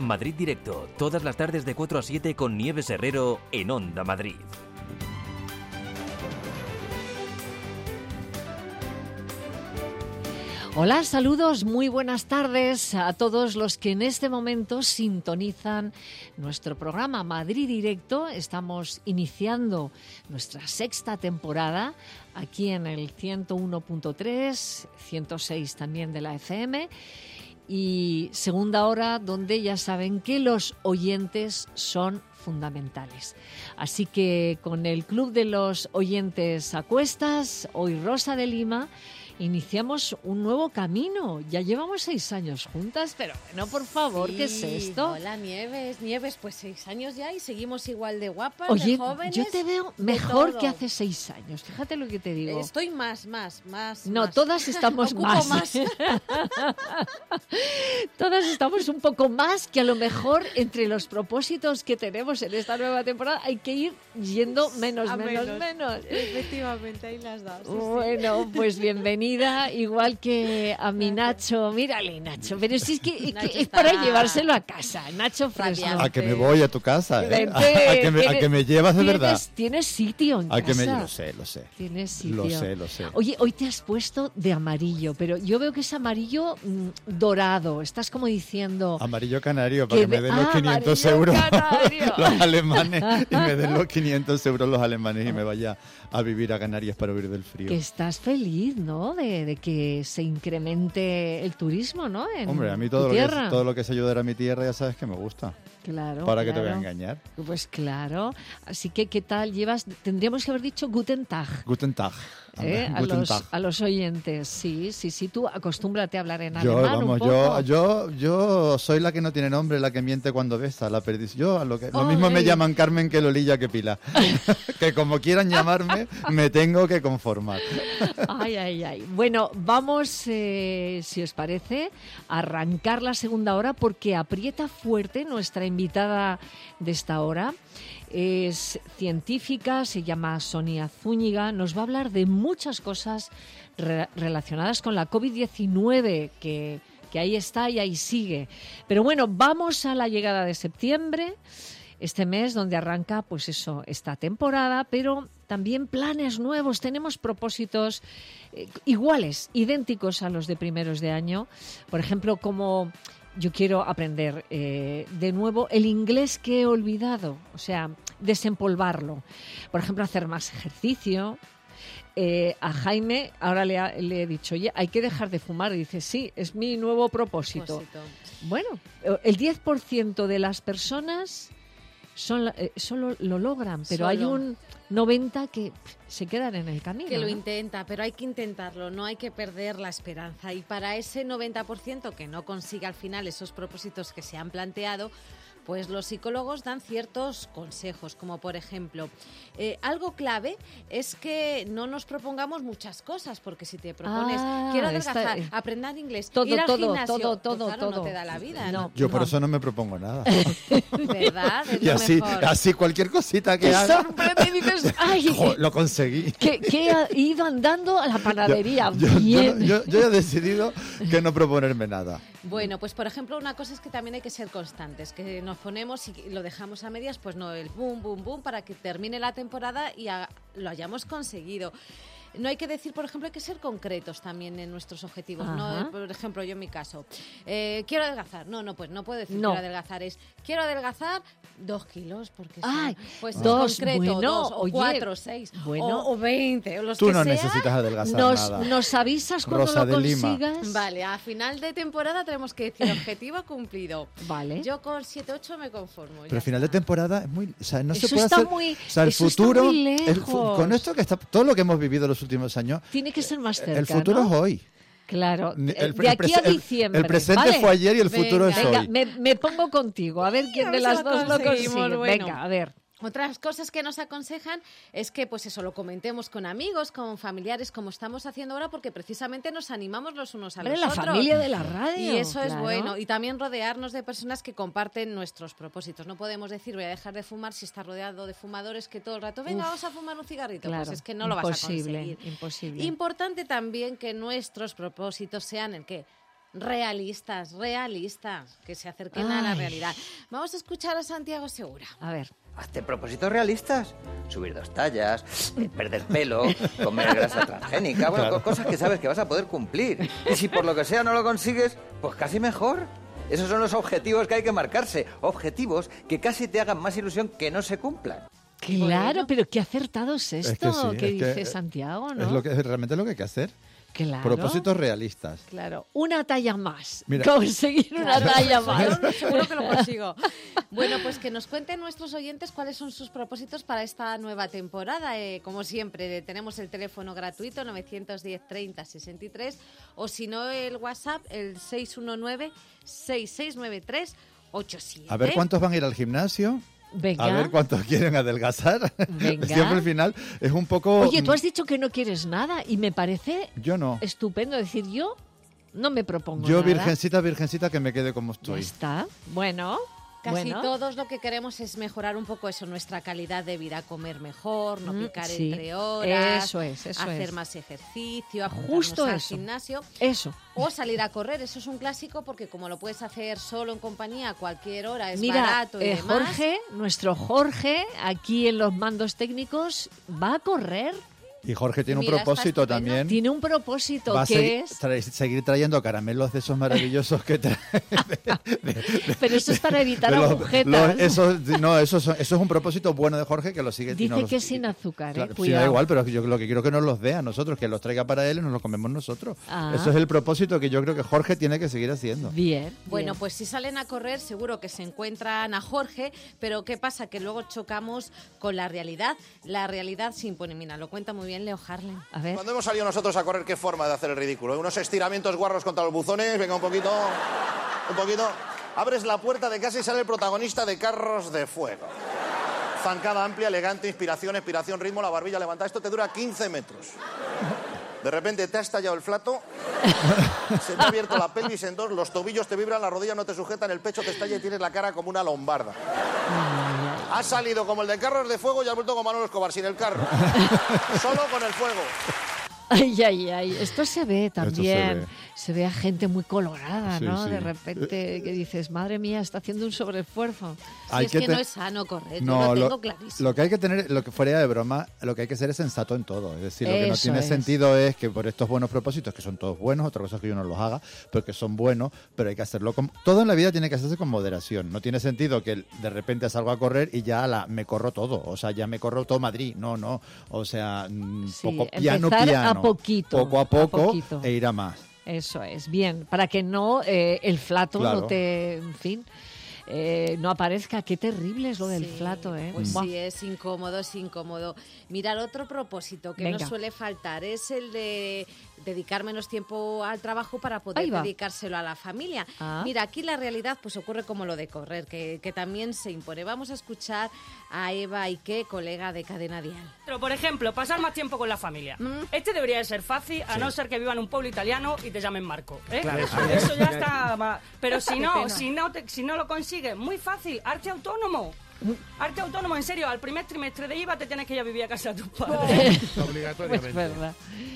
Madrid Directo, todas las tardes de 4 a 7 con Nieves Herrero en Onda Madrid. Hola, saludos, muy buenas tardes a todos los que en este momento sintonizan nuestro programa Madrid Directo. Estamos iniciando nuestra sexta temporada aquí en el 101.3, 106 también de la FM y segunda hora donde ya saben que los oyentes son fundamentales. Así que con el Club de los Oyentes a cuestas, hoy Rosa de Lima, iniciamos un nuevo camino. Ya llevamos 6 años juntas, pero no, por favor, sí, ¿qué es esto? Hola, Nieves, pues 6 años ya y seguimos igual de guapas, Oye, de jóvenes. yo te veo mejor que hace 6 años. Fíjate lo que te digo. Estoy más. No, más. todas estamos más. Todas estamos un poco más, que a lo mejor entre los propósitos que tenemos en esta nueva temporada hay que ir yendo menos. Efectivamente, ahí las das. Bueno, pues bienvenida, igual que a mi Nacho. Mírale, Nacho, pero si es que es para llevárselo a casa. Nacho Fresno. A que me voy a tu casa, ¿eh? Vente, a que me llevas de verdad. Tienes sitio en casa. Lo sé. Tienes sitio. Lo sé. Oye, hoy te has puesto de amarillo, pero yo veo que es amarillo dorado. Estás como diciendo... Amarillo canario, para que me den los 500 euros los alemanes. Y me den los 500 euros los alemanes y me vaya a vivir a Canarias para huir del frío. Que estás feliz, ¿no? De que se incremente el turismo, ¿no? Hombre, a mí todo lo que es ayudar a mi tierra ya sabes que me gusta. Claro. ¿Para qué te voy a engañar? Pues claro. Así que, ¿qué tal llevas? Tendríamos que haber dicho Guten Tag. Guten Tag. A los oyentes, sí. Tú acostúmbrate a hablar en alemán un poco. Yo soy la que no tiene nombre, la que miente cuando besa, la perdición. Lo mismo me llaman Carmen que Lolilla que Pilar. Que como quieran llamarme, me tengo que conformar. Ay. Bueno, vamos, si os parece, a arrancar la segunda hora porque aprieta fuerte nuestra invitada de esta hora. Es científica, se llama Sonia Zúñiga, nos va a hablar de muchas cosas relacionadas con la COVID-19, que ahí está y ahí sigue. Pero bueno, vamos a la llegada de septiembre, este mes donde arranca pues eso, esta temporada, pero también planes nuevos. Tenemos propósitos iguales, idénticos a los de primeros de año. Por ejemplo, como... Yo quiero aprender de nuevo el inglés que he olvidado, o sea, desempolvarlo. Por ejemplo, hacer más ejercicio. A Jaime ahora le he dicho, oye, hay que dejar de fumar. Y dice, sí, es mi nuevo propósito. Bueno, el 10% de las personas solo lo logran, pero hay un 90% que se quedan en el camino. Que lo intenta, pero hay que intentarlo, no hay que perder la esperanza. Y para ese 90% que no consiga al final esos propósitos que se han planteado, pues los psicólogos dan ciertos consejos, como por ejemplo, algo clave es que no nos propongamos muchas cosas, porque si te propones, quiero adelgazar, aprender inglés, ir al gimnasio, todo, no te da la vida. ¿no? Yo por eso no me propongo nada. ¿Verdad? Es y así cualquier cosita que haga... sorprende y dices, ¡ay! Lo conseguí. Que he ido andando a la panadería. Yo he decidido que no proponerme nada. Bueno, pues por ejemplo, una cosa es que también hay que ser constantes, que nos ponemos y lo dejamos a medias, pues no, el boom, para que termine la temporada y lo hayamos conseguido. No hay que decir, por ejemplo, hay que ser concretos también en nuestros objetivos. ¿No? Por ejemplo, yo en mi caso, quiero adelgazar. Pues no puedo decir quiero adelgazar, quiero adelgazar 2 kilos, porque pues concreto, bueno, 2 o 4, 6 o 20, o los Tú que no sea. necesitas adelgazar nada. Nos avisas cuando Rosa lo de consigas. Lima. Vale, a final de temporada tenemos que decir objetivo cumplido. Vale. Yo con 7-8 me conformo. Pero final de temporada es muy... O sea, no eso se puede está hacer... muy, o sea, el eso futuro... está muy lejos. Con esto que está... Todo lo que hemos vivido los últimos años... Tiene que ser más cerca, el futuro ¿no? es hoy. Claro, de aquí a diciembre. El presente fue ayer y el futuro es hoy. Me pongo contigo, a ver quién de las dos lo consigue. Bueno. Venga, a ver. Otras cosas que nos aconsejan es que pues eso lo comentemos con amigos, con familiares, como estamos haciendo ahora, porque precisamente nos animamos los unos a los otros. La familia de la radio. Y eso es bueno. Y también rodearnos de personas que comparten nuestros propósitos. No podemos decir voy a dejar de fumar si estás rodeado de fumadores que todo el rato, venga, vamos a fumar un cigarrito. Claro, pues es que no lo vas a conseguir. Imposible. Importante también que nuestros propósitos sean el qué. Realistas, que se acerquen a la realidad. Vamos a escuchar a Santiago Segura. A ver. Hazte propósitos realistas. Subir 2 tallas, perder pelo, comer grasa transgénica, bueno, Claro. cosas que sabes que vas a poder cumplir. Y si por lo que sea no lo consigues, pues casi mejor. Esos son los objetivos que hay que marcarse. Objetivos que casi te hagan más ilusión que no se cumplan. Claro, pero qué acertado es esto que es dice que Santiago, ¿no? Es lo que realmente es lo que hay que hacer. Claro. Propósitos realistas. Claro, una talla más. Mira. Conseguir una talla más. Yo seguro que lo consigo. Bueno, pues que nos cuenten nuestros oyentes cuáles son sus propósitos para esta nueva temporada. Como siempre, tenemos el teléfono gratuito 910 30 63 o si no el WhatsApp el 619 6693 87. A ver cuántos van a ir al gimnasio. Venga. A ver cuántos quieren adelgazar. Venga. Siempre al final es un poco... Oye, tú has dicho que no quieres nada y me parece Yo no. estupendo. decir, yo no me propongo Yo, nada. virgencita, que me quede como Ya estoy. está. Bueno. Casi bueno. todos lo que queremos es mejorar un poco eso, nuestra calidad de vida, comer mejor, no picar sí. entre horas, Eso es. hacer más ejercicio, Justo apuntarnos al eso. gimnasio Eso. o salir a correr. Eso es un clásico porque como lo puedes hacer solo en compañía a cualquier hora, es Mira, barato y demás. Jorge, nuestro Jorge, aquí en los mandos técnicos, va a correr. Y Jorge tiene Mira, un está propósito estupendo. también. Tiene un propósito Va a que es... seguir trayendo caramelos de esos maravillosos que trae. Pero eso es para evitar de los- agujetas. eso es un propósito bueno de Jorge que lo sigue. y Dice nos lo que es sigue. sin azúcar, Claro, sí, cuidado. da igual, pero yo lo que quiero es que nos los dé a nosotros, que los traiga para él y nos los comemos nosotros. Ah. Eso es el propósito que yo creo que Jorge tiene que seguir haciendo. Bien. Bueno, bien. pues si salen a correr seguro que se encuentran a Jorge, pero ¿qué pasa? Que luego chocamos con la realidad. La realidad se impone. Mira, lo cuenta muy bien Leo Harlem. A ver. Cuando hemos salido nosotros a correr, ¿qué forma de hacer el ridículo? Unos estiramientos guarros contra los buzones, venga un poquito, un poquito. Abres la puerta de casa y sale el protagonista de Carros de Fuego. Zancada amplia, elegante, inspiración, expiración, ritmo, la barbilla levantada. Esto te dura 15 metros. De repente te ha estallado el flato, se te ha abierto la pelvis en dos, los tobillos te vibran, las rodillas no te sujetan, el pecho te estalla y tienes la cara como una lombarda. Has salido como el de Carros de Fuego y has vuelto como Manolo Escobar, sin el carro. Solo con el fuego. Ay, ay, ay. Esto se ve también. ve. Se ve a gente muy colorada, Sí, ¿no? sí. De repente que dices, madre mía, está haciendo un sobreesfuerzo. Si es que no es sano correr, yo lo tengo clarísimo. Lo que hay que tener, lo que fuera de broma, lo que hay que ser es sensato en todo. Es decir, lo que no Eso tiene es. sentido es que por estos buenos propósitos, que son todos buenos, otra cosa es que yo no los haga, pero que son buenos, pero hay que hacerlo con... Todo en la vida tiene que hacerse con moderación. No tiene sentido que de repente salgo a correr y ya me corro todo. O sea, ya me corro todo Madrid. No. O sea, Sí, poco empezar piano. a poquito, Poco a poco poquito. e ir a más. Eso es, bien. Para que no el flato Claro. no te... En fin... no aparezca. Qué terrible es lo del Sí, flato, ¿eh? Pues Buah. sí, es incómodo, es incómodo. Mirar, otro propósito que Venga. no suele faltar es el de dedicar menos tiempo al trabajo para Ahí poder va. dedicárselo a la familia. Ah. Mira, aquí la realidad pues ocurre como lo de correr, que también se impone. Vamos a escuchar a Eva Ike, colega de Cadena Dial. Pero, por ejemplo, pasar más tiempo con la familia. Este debería de ser fácil, a no ser que vivan en un pueblo italiano y te llamen Marco. ¿eh? Claro, Eso ya está más. Pero Qué si no, pena. si no lo consigues, muy fácil, arte autónomo. Arte autónomo, en serio, al primer trimestre de IVA te tienes que ir a vivir a casa de tus padres. Obligatoriamente. Es verdad.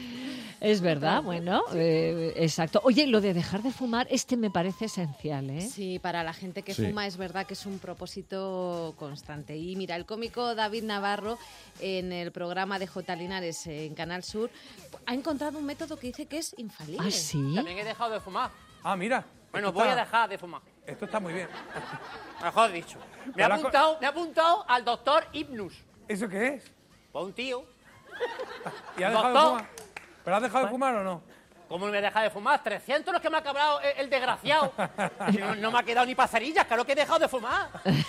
Es verdad, bueno, exacto. Oye, lo de dejar de fumar, me parece esencial, ¿eh? Sí, para la gente que Sí. fuma es verdad que es un propósito constante. Y mira, el cómico David Navarro en el programa de J. Linares en Canal Sur ha encontrado un método que dice que es infalible. ¿Ah, sí? También he dejado de fumar. Ah, mira. Bueno, esto voy a está- dejar de fumar. Esto está muy bien. Mejor dicho. Me he Hola, apuntado al doctor Hypnus. ¿Eso qué es? Pues un tío. ¿Y has dejado de Doctor. fumar? ¿Pero has dejado de fumar o no? ¿Cómo me voy a dejar de fumar? 300 los que me ha cobrado el desgraciado. No me ha quedado ni pasarillas, claro que he dejado de fumar.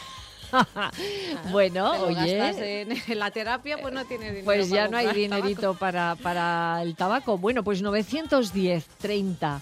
Bueno, Te lo gastas oye, en la terapia, pues no tienes dinero. pues ya para no hay comprar dinerito para el tabaco. Bueno, pues 910, 30,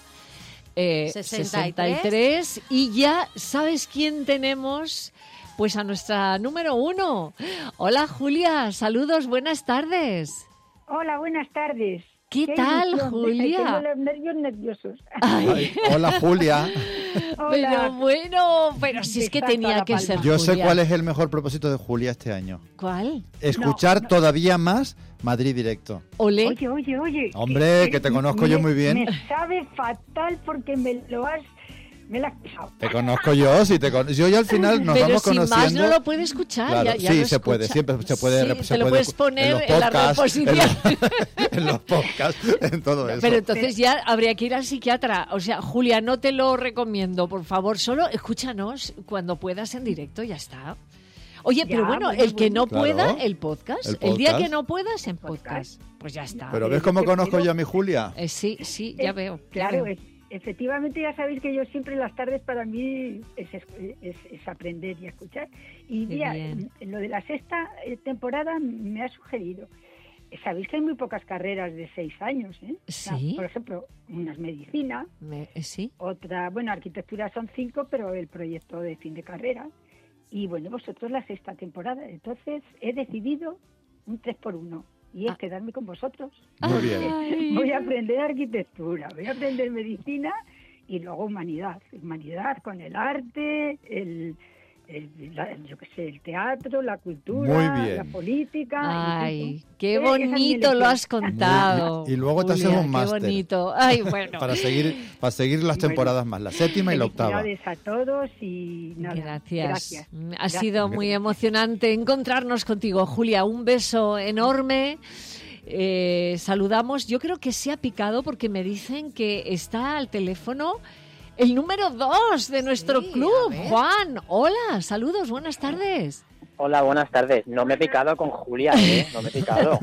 63 y ya sabes quién tenemos, pues a nuestra número 1. Hola Julia, saludos, buenas tardes. Hola, buenas tardes. ¿Qué Qué tal, ilusión. Julia? Tengo los nervios nerviosos. Ay, Hola, Julia. pero Hola. bueno, pero si es que Exacto, tenía La que Palma. ser Yo sé Julia. cuál es el mejor propósito de Julia este año. ¿Cuál? Escuchar todavía más Madrid directo. Olé. Oye. Hombre, que te conozco yo muy bien. Me sabe fatal porque me la has pisado. Te conozco yo, yo ya al final nos Pero vamos sin conociendo. más no lo puede escuchar. Claro, ya sí, lo se puede, escucha. siempre se puede. Sí, se te lo puede puedes poner los en la podcasts, reposición. en los podcasts, en todo eso. Pero entonces ya habría que ir al psiquiatra. O sea, Julia, no te lo recomiendo, por favor. Solo escúchanos cuando puedas en directo, ya está. Oye, pero bueno, el que no pueda, el podcast. El día que no puedas, en podcast. Pues ya está. Pero ¿ves cómo conozco yo a mi Julia? Sí, ya veo. Claro, efectivamente ya sabéis que yo siempre las tardes para mí es aprender y escuchar. Y mira, lo de la sexta temporada me ha sugerido. Sabéis que hay muy pocas carreras de 6 años, ¿eh? Sí. Por ejemplo, una es medicina. Sí. Otra, arquitectura son 5, pero el proyecto de fin de carrera. Y bueno, vosotros la sexta temporada. Entonces he decidido un 3x1. Y es quedarme con vosotros. Muy bien. Voy a aprender arquitectura, voy a aprender medicina y luego humanidad. Humanidad con el arte, el teatro, la cultura, la política. Ay, qué bonito lo has contado. Y luego te haces un máster. Qué bonito. Ay, bueno. para seguir las temporadas más, la séptima y la octava. Felicidades a todos y nada. Gracias. Ha sido muy emocionante encontrarnos contigo, Julia. Un beso enorme. Saludamos. Yo creo que se ha picado porque me dicen que está al teléfono el número 2 de nuestro club, Juan. Hola, saludos, buenas tardes. Hola, buenas tardes. No me he picado con Julia, No me he picado.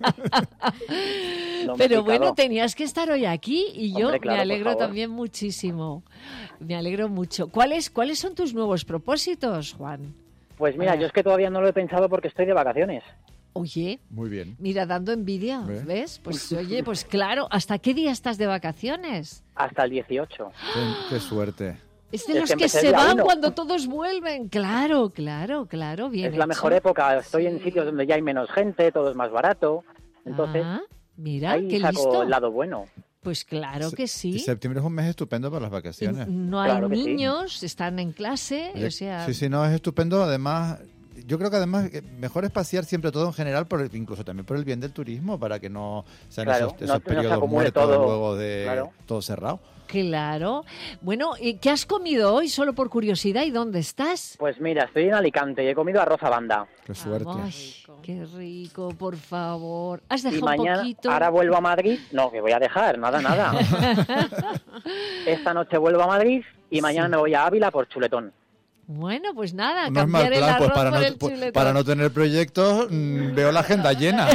Pero bueno, tenías que estar hoy aquí y yo Hombre, claro, me alegro también muchísimo. Me alegro mucho. ¿Cuáles son tus nuevos propósitos, Juan? Pues mira, yo es que todavía no lo he pensado porque estoy de vacaciones. Oye, muy bien. Mira, dando envidia, ¿ves? Pues oye, pues claro, ¿hasta qué día estás de vacaciones? Hasta el 18. Qué suerte. Es de los que se van cuando todos vuelven. Claro, bien. Es la mejor época. Estoy en sitios donde ya hay menos gente, todo es más barato. Entonces, mira, ahí qué saco listo. el lado bueno. Pues claro que sí. Y septiembre es un mes estupendo para las vacaciones. No hay niños, están en clase, o sea... Sí, no, es estupendo. Además, yo creo que mejor es pasear siempre todo en general, incluso también por el bien del turismo, para que no sean esos periodos muertos luego de todo cerrado. Claro. Bueno, ¿y qué has comido hoy, solo por curiosidad, y dónde estás? Pues mira, estoy en Alicante y he comido arroz a banda. Qué suerte. Ay, qué rico, por favor. ¿Has dejado y mañana, un poquito? Ahora vuelvo a Madrid. No, que voy a dejar, nada. Esta noche vuelvo a Madrid y mañana me voy a Ávila por chuletón. Bueno, pues nada, no cambiar el arroz por el pues chuletón. para no tener proyectos, veo la agenda llena.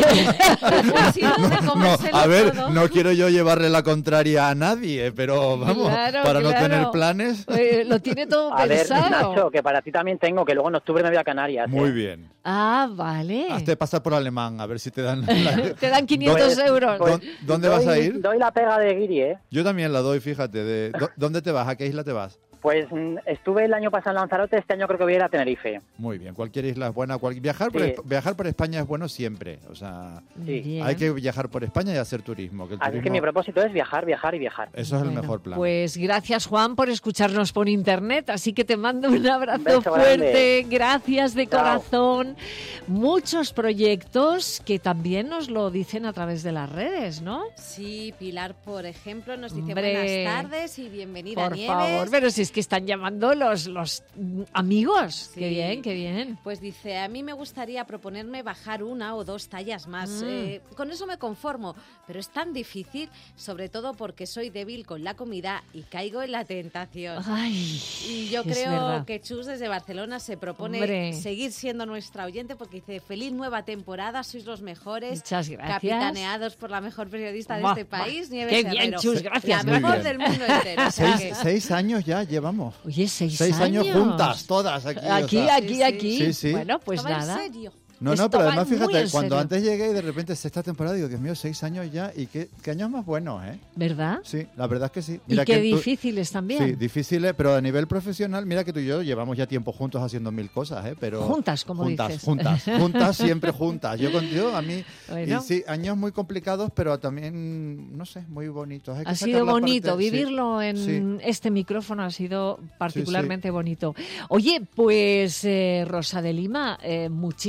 A ver, no quiero yo llevarle la contraria a nadie, pero vamos, para no tener planes. Lo tiene todo a pensado. Ver, Nacho, que para ti también tengo, que luego en octubre me voy a Canarias. Muy bien. Ah, vale. Hazte pasar por alemán, a ver si te dan... Te dan 500 euros. ¿Dónde vas a ir? Doy la pega de guiri, Yo también la doy, fíjate. ¿Dónde te vas? ¿A qué isla te vas? Pues estuve el año pasado en Lanzarote, este año creo que voy a ir a Tenerife. Muy bien, cualquier isla es buena. Viajar por España es bueno siempre. O sea, hay que viajar por España y hacer turismo. Así que mi propósito es viajar y viajar. Eso es el mejor plan. Pues gracias, Juan, por escucharnos por internet. Así que te mando un abrazo fuerte. Gracias de corazón. Muchos proyectos que también nos lo dicen a través de las redes, ¿no? Sí, Pilar, por ejemplo, nos dice Hombre, buenas tardes y bienvenida, por Nieves. Favor, pero si es que están llamando los amigos. Sí. Qué bien. Pues dice, a mí me gustaría proponerme bajar 1 o 2 tallas más. Con eso me conformo, pero es tan difícil, sobre todo porque soy débil con la comida y caigo en la tentación. Ay, y yo creo que Chus desde Barcelona se propone seguir siendo nuestra oyente porque dice, feliz nueva temporada, sois los mejores. Muchas gracias. Capitaneados por la mejor periodista de este país, Nieves Qué Herrero. bien, Chus, gracias. La mejor del mundo entero. 6 años ya llevamos. Oye, 6 años juntas, todas aquí. Aquí. Sí. Bueno, pues Toma nada. en serio. No, pero además fíjate, cuando antes llegué y de repente esta temporada, digo, Dios mío, 6 años ya, y qué años más buenos, ¿eh? ¿Verdad? Sí, la verdad es que sí. Mira, y qué difíciles también. Sí, difíciles, pero a nivel profesional, mira que tú y yo llevamos ya tiempo juntos haciendo 1000 cosas, ¿eh? Pero juntas, como dices. Juntas, siempre juntas. Yo a mí, bueno. Y sí, años muy complicados, pero también, no sé, muy bonitos. Ha sido bonito, vivirlo en este micrófono ha sido particularmente bonito. Oye, pues Rosa de Lima, muchísimas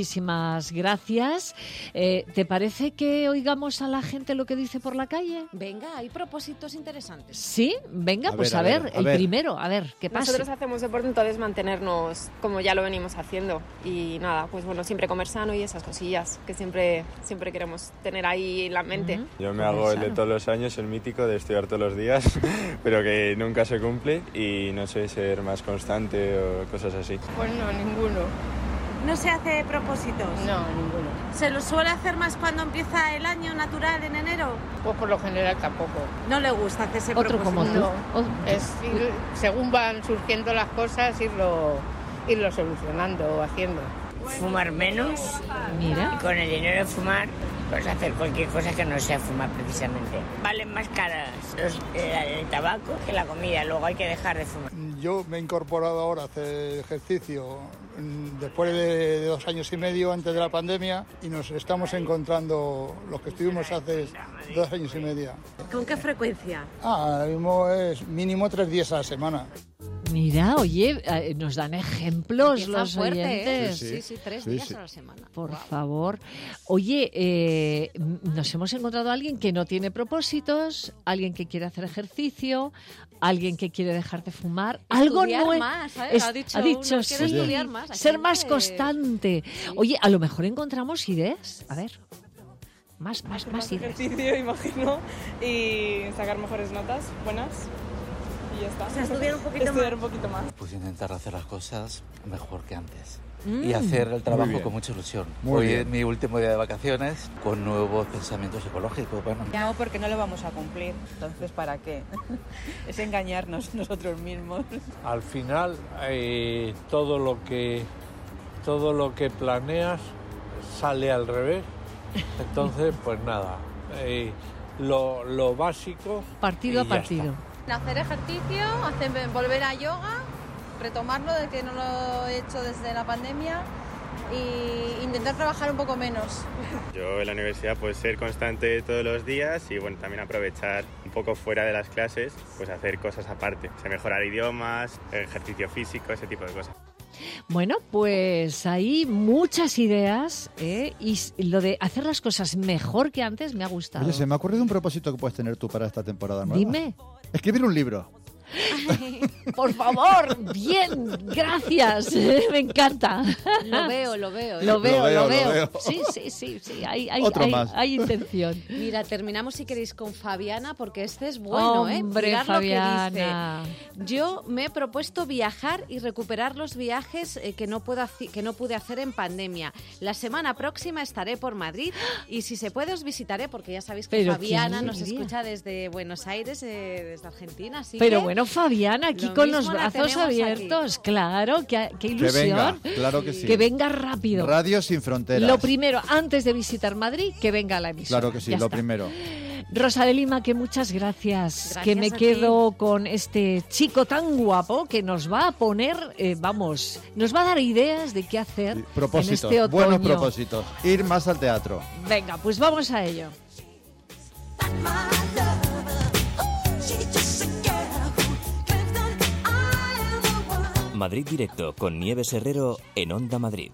muchísimas gracias. ¿Te parece que oigamos a la gente lo que dice por la calle? Venga, hay propósitos interesantes. Sí, venga, pues a ver, el primero, a ver, ¿qué pasa? Nosotros hacemos deporte, entonces mantenernos como ya lo venimos haciendo y nada, pues bueno, siempre comer sano y esas cosillas que siempre queremos tener ahí en la mente. Yo me hago el de todos los años, el mítico de estudiar todos los días, pero que nunca se cumple y no sé, ser más constante o cosas así. Pues no, ninguno. ¿No se hace propósitos? No, ninguno. ¿Se los suele hacer más cuando empieza el año natural en enero? Pues por lo general tampoco. ¿No le gusta hacerse Otro propósitos? como tú. No, es ir, según van surgiendo las cosas, irlo solucionando o haciendo. Fumar menos. Mira. Y con el dinero de fumar, pues hacer cualquier cosa que no sea fumar precisamente. Valen más caras el tabaco que la comida, luego hay que dejar de fumar. Yo me he incorporado ahora a hacer ejercicio después de 2 años y medio antes de la pandemia y nos estamos encontrando los que estuvimos hace 2 años y medio. ¿Con qué frecuencia? Ahora mismo es mínimo 3 días a la semana. Mira, oye, nos dan ejemplos Empieza los fuerte, oyentes. Sí, 3 días a la semana. Por favor. Oye, nos hemos encontrado a alguien que no tiene propósitos, alguien que quiere hacer ejercicio, alguien que quiere dejar de fumar. Algo Estudiar más, ¿sabes? Ha dicho uno, quiero estudiar más. Hay ser gente más constante. Oye, a lo mejor encontramos ideas. A ver. Más ideas. Ejercicio, imagino, y sacar mejores notas, buenas. Y ya está. O sea, estudiar un poquito más. Pues intentar hacer las cosas mejor que antes. Mm. Y hacer el trabajo Muy bien. con mucha ilusión. Muy Hoy bien. es mi último día de vacaciones con nuevos pensamientos ecológicos. Bueno. No, porque no lo vamos a cumplir. Entonces, ¿para qué? Es engañarnos nosotros mismos. Al final, todo lo que planeas sale al revés. Entonces, pues nada, lo básico. Partido a partido. Hacer ejercicio, volver a yoga, retomarlo de que no lo he hecho desde la pandemia y intentar trabajar un poco menos. Yo en la universidad pues ser constante todos los días y bueno, también aprovechar un poco fuera de las clases, pues hacer cosas aparte, o sea, mejorar idiomas, ejercicio físico, ese tipo de cosas. Bueno, pues hay muchas ideas, y lo de hacer las cosas mejor que antes me ha gustado. Oye, se me ha ocurrido un propósito que puedes tener tú para esta temporada nueva. Dime. Escribir un libro. Por favor, bien, gracias, me encanta. Lo veo. Lo veo. Sí, hay intención. Mira, terminamos si queréis con Fabiana, porque este es bueno, Hombre, Mirad Fabiana. lo que dice. Yo me he propuesto viajar y recuperar los viajes que no pude hacer en pandemia. La semana próxima estaré por Madrid y si se puede os visitaré, porque ya sabéis que Pero Fabiana ¿quién nos diría? escucha desde Buenos Aires, desde Argentina. Así Pero que bueno, Fabiana, aquí lo con los mismo la brazos tenemos abiertos, claro, qué ilusión. Que venga, claro que sí. Que venga rápido. Radio sin fronteras. Lo primero, antes de visitar Madrid, que venga a la emisora. Claro que sí, Ya lo está. primero. Rosa de Lima, que muchas gracias. Gracias que me a ti. quedo con este chico tan guapo que nos va a poner, nos va a dar ideas de qué hacer Propósitos, en este otoño. buenos propósitos. Ir más al teatro. Venga, pues vamos a ello. Madrid Directo con Nieves Herrero en Onda Madrid.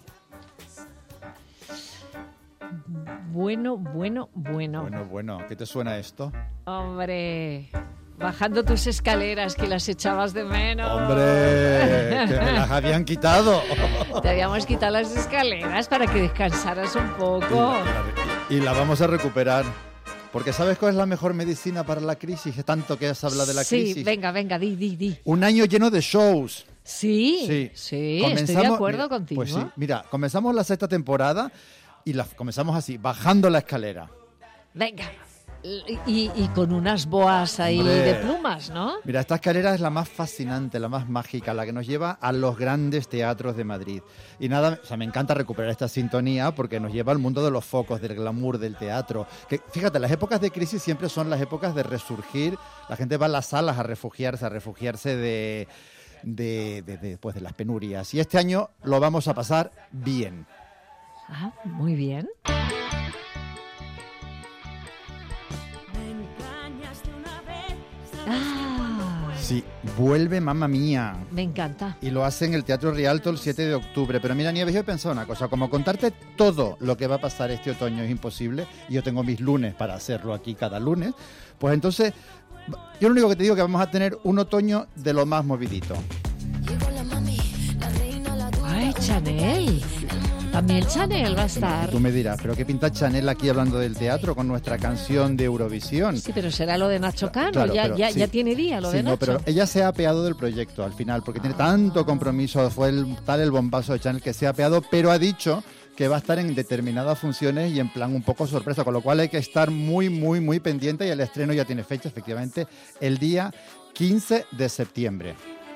Bueno. Bueno, ¿qué te suena esto? Hombre, bajando tus escaleras que las echabas de menos. ¡Hombre! ¡Que me las habían quitado! Te habíamos quitado las escaleras para que descansaras un poco. Y la vamos a recuperar. Porque ¿sabes cuál es la mejor medicina para la crisis? Tanto que has hablado de la crisis. Sí, venga, di. Un año lleno de shows. Sí, estoy de acuerdo contigo. Pues sí, mira, comenzamos la 6ª temporada y comenzamos así, bajando la escalera. Venga. Y con unas boas ahí de plumas, ¿no? Mira, esta escalera es la más fascinante, la más mágica, la que nos lleva a los grandes teatros de Madrid. Y nada, o sea, me encanta recuperar esta sintonía porque nos lleva al mundo de los focos, del glamour, del teatro. Que, fíjate, las épocas de crisis siempre son las épocas de resurgir. La gente va a las salas a refugiarse de las penurias. Y este año lo vamos a pasar bien. Ah, muy bien. Sí, vuelve Mamma Mía. Me encanta. Y lo hace en el Teatro Rialto el 7 de octubre. Pero mira, Nieves, yo he pensado una cosa. Como contarte todo lo que va a pasar este otoño es imposible, y yo tengo mis lunes para hacerlo aquí cada lunes, pues entonces yo lo único que te digo es que vamos a tener un otoño de lo más movidito. ¡Ay, Chanel! También Chanel va a estar. Tú me dirás, ¿pero qué pinta Chanel aquí hablando del teatro con nuestra canción de Eurovisión? Sí, pero será lo de Nacho Cano, Claro, ya, pero ya, sí. ya tiene día lo de Nacho. No, pero ella se ha apeado del proyecto al final, porque tiene tanto compromiso, fue tal el bombazo de Chanel que se ha apeado, pero ha dicho que va a estar en determinadas funciones y en plan un poco sorpresa, con lo cual hay que estar muy, muy, muy pendiente, y el estreno ya tiene fecha, efectivamente, el día 15 de septiembre.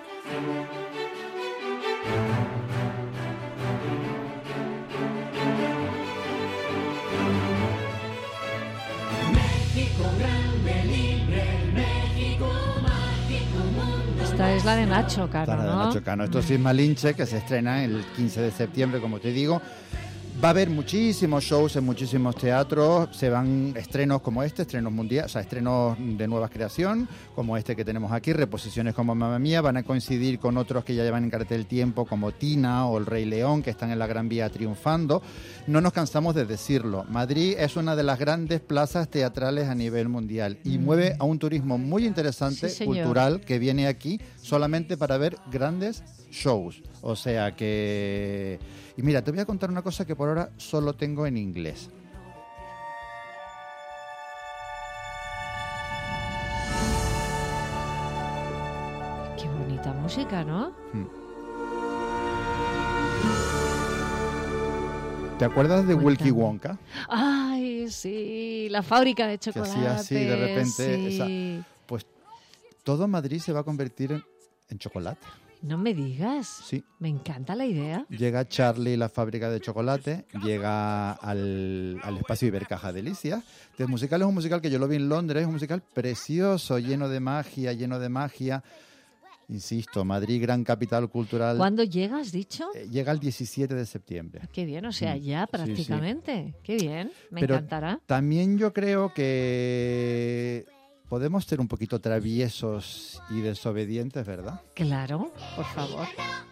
Esta es la de Nacho Cano, La de ¿no? Nacho Cano. Esto sí es Malinche, que se estrena el 15 de septiembre, como te digo. Va a haber muchísimos shows en muchísimos teatros, se van estrenos como este, estrenos mundiales, o sea, estrenos de nueva creación, como este que tenemos aquí, reposiciones como Mamma Mía, van a coincidir con otros que ya llevan en cartel tiempo, como Tina o El Rey León, que están en la Gran Vía triunfando. No nos cansamos de decirlo, Madrid es una de las grandes plazas teatrales a nivel mundial y mueve a un turismo muy interesante, Sí, señor. cultural, que viene aquí solamente para ver grandes shows. O sea que... Y mira, te voy a contar una cosa que por ahora solo tengo en inglés. Qué bonita música, ¿no? ¿Te acuerdas de Willy Cuéntame. Wonka? Ay, sí, la fábrica de Que chocolate. hacía así de repente... sí. Pues todo Madrid se va a convertir en chocolate. No me digas. Sí. Me encanta la idea. Llega Charlie, la fábrica de chocolate, llega al espacio Ibercaja Delicias. El musical es un musical que yo lo vi en Londres, es un musical precioso, lleno de magia. Insisto, Madrid, gran capital cultural. ¿Cuándo llega, has dicho? Llega el 17 de septiembre. Qué bien, o sea, ya Sí, prácticamente. Qué bien, me Pero encantará. También yo creo que podemos ser un poquito traviesos y desobedientes, ¿verdad? Claro, por favor.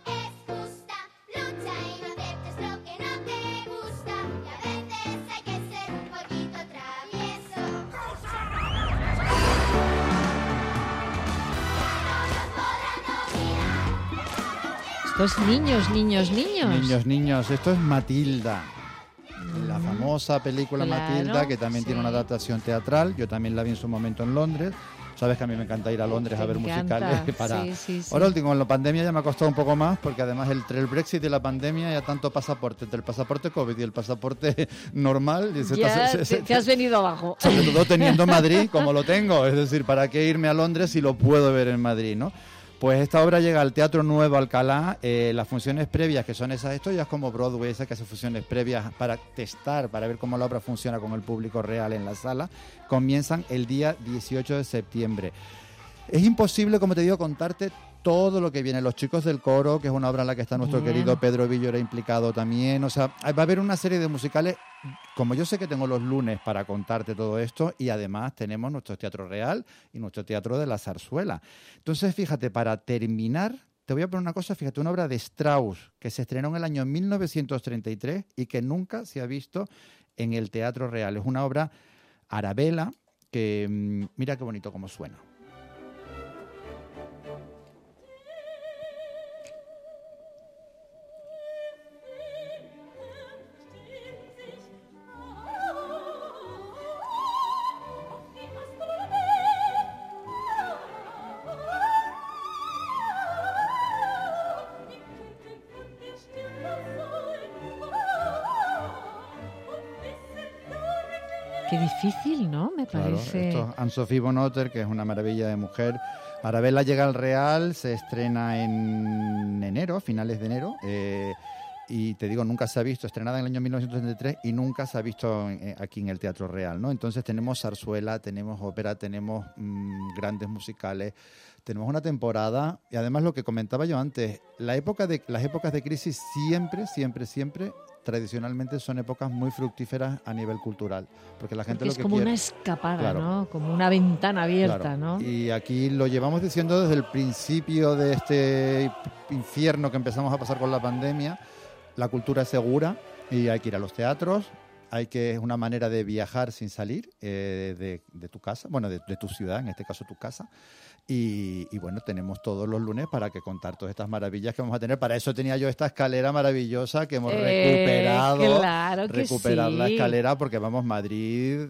Esto es niños. Niños, esto es Matilda. La famosa película Claro, Matilda, que también tiene sí. una adaptación teatral. Yo también la vi en su momento en Londres. Sabes que a mí me encanta ir a Londres Te a ver encanta, musicales. Para... sí. Ahora último, con la pandemia ya me ha costado un poco más, porque además entre el Brexit y la pandemia ya tanto pasaporte, entre el pasaporte COVID y el pasaporte normal. Y Ya te has venido abajo. sobre todo teniendo Madrid como lo tengo. Es decir, ¿para qué irme a Londres si lo puedo ver en Madrid, no? Pues esta obra llega al Teatro Nuevo Alcalá. Las funciones previas, que son esas, esto ya es como Broadway, esa que hace funciones previas para testar, para ver cómo la obra funciona con el público real en la sala, comienzan el día 18 de septiembre. Es imposible, como te digo, contarte todo lo que viene. Los Chicos del Coro, que es una obra en la que está nuestro Bien. querido Pedro Villora implicado también. O sea, va a haber una serie de musicales. Como yo sé que tengo los lunes para contarte todo esto, y además tenemos nuestro Teatro Real y nuestro Teatro de la Zarzuela. Entonces, fíjate, para terminar, te voy a poner una cosa, fíjate, una obra de Strauss que se estrenó en el año 1933 y que nunca se ha visto en el Teatro Real. Es una obra Arabella que, mira qué bonito cómo suena. Qué difícil, ¿no? Me Claro, parece. esto es Anne-Sophie Bonotter, que es una maravilla de mujer. Arabella llega al Real, se estrena en enero, finales de enero, y te digo, nunca se ha visto, estrenada en el año 1933 y nunca se ha visto aquí en el Teatro Real, ¿no? Entonces tenemos zarzuela, tenemos ópera, tenemos grandes musicales, tenemos una temporada, y además lo que comentaba yo antes, las épocas de crisis siempre tradicionalmente son épocas muy fructíferas a nivel cultural, porque la gente porque lo es que como quiere... una escapada, Claro. ¿no? Como una ventana abierta, Claro. ¿no? Y aquí lo llevamos diciendo desde el principio de este infierno que empezamos a pasar con la pandemia. La cultura es segura y hay que ir a los teatros. Es una manera de viajar sin salir de tu casa, bueno, de tu ciudad, en este caso tu casa. Y bueno, tenemos todos los lunes para que contar todas estas maravillas que vamos a tener. Para eso tenía yo esta escalera maravillosa que hemos recuperado. Claro que recuperar la sí. escalera porque vamos, Madrid,